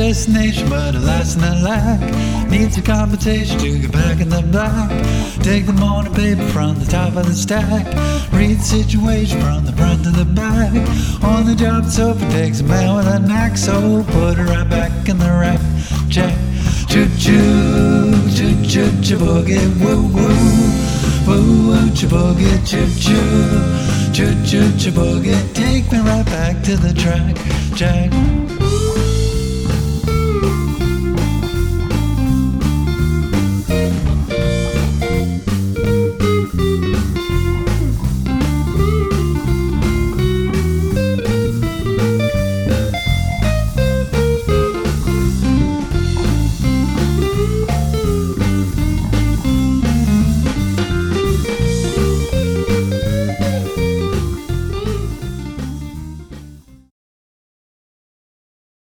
destination, but alas and alack, need some compensation to get back in the black. Take the morning paper from the top of the stack, read the situation from the front to the back. On the job, so it takes a man with a knack, so put her right back in the rack. Jack, choo choo, choo choo choo boogie, woo woo, woo woo choo boogie, choo choo, choo choo choo boogie. Take me right back to the track, Jack.